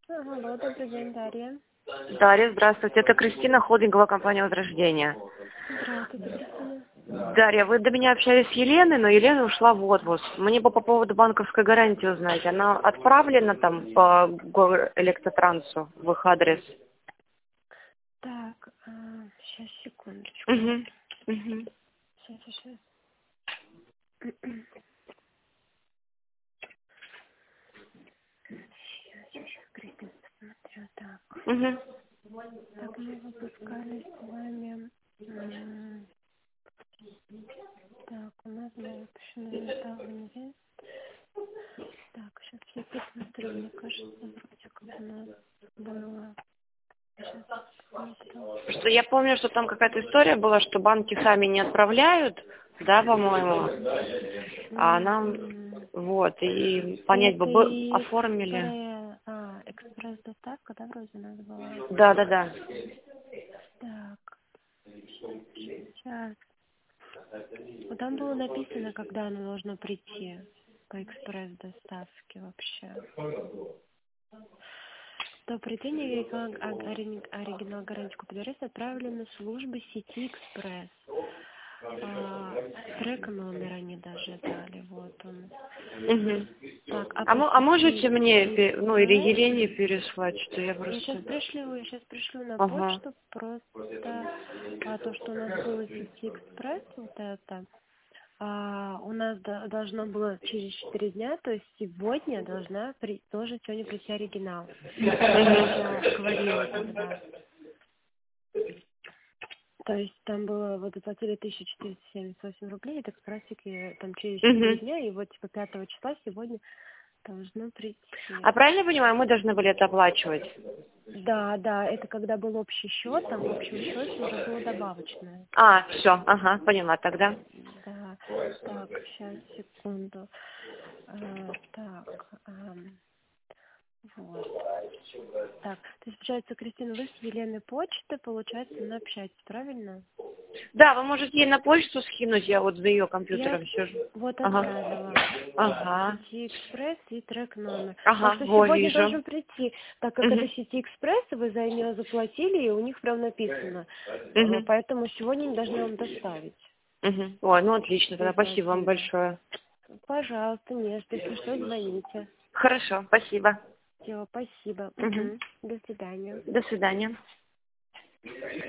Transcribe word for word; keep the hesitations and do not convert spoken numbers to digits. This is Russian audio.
Алло, добрый день, Дарья. Дарья, здравствуйте. Это Кристина, холдинговая компания «Возрождение». Здравствуйте, Кристина. Дарья, вы до меня общались с Еленой, но Елена ушла в отпуск. Мне бы по поводу банковской гарантии узнать. Она отправлена там по Электротрансу в их адрес? Так, а, сейчас, секундочку. Угу. Угу. Сейчас, сейчас. Сейчас, сейчас, Кристина, посмотрю. Так, Угу. так мы выпускали с вами... м, Так, у нас была выпущена металл инвест. Так, сейчас я посмотрю. Мне кажется, вроде как у нас было... Сейчас посмотрю. Что я помню, что там какая-то история была, что банки сами не отправляют, да, по-моему. А нам Мгм. вот, и понять бы, Это бы оформили. экспресс, а, экспресс-доставка, да, вроде у нас была? Да, да, да. Так, сейчас. Вот там было написано, когда оно должно прийти по экспресс-доставке вообще. То претензии оригинал, ори- оригинал гарантии купли отправили на службы сети экспресс. А, трек номер они даже дали, вот он. Угу. Так, а А, по мо- а можете сети мне, пе- ну или экспресс Елене переслать, что я я сейчас просто... пришлю, я сейчас пришлю на Ага. почту просто а, то, что у нас было в сети экспресс, вот это, а, у нас до- должно было через четыре дня, то есть сегодня должна при, тоже сегодня прийти оригинал. Я говорила тогда. То есть там было, вот заплатили тысяча четыреста семьдесят восемь рублей, это экспрессики там через четыре Угу. дня, и вот типа пятого числа сегодня должно прийти. А правильно я понимаю, мы должны были это оплачивать? Да, да, это когда был общий счет, там в общем счете уже было добавочное. А, все, ага, поняла тогда. Да, так, сейчас, секунду. А, так, ам, вот. Так, то есть, получается, Кристина, вы с Еленой почты, получается, не общаетесь, правильно? Да, вы можете ей на почту скинуть, я вот за ее Я компьютером сижу. вот Ага. отправила. Ага. Сети экспресс и трек номер. Так Ага, что во, сегодня вижу. должен прийти, так как это Угу. сети экспресс, вы за нее заплатили, и у них прям написано. Э, Угу. Поэтому сегодня они должны вам доставить. Угу. Ой, ну отлично, тогда спасибо вам Обязательно. большое. Пожалуйста, не, что, если что, звоните. Хорошо, спасибо. Все, спасибо. Угу. Мгм. До свидания. До свидания.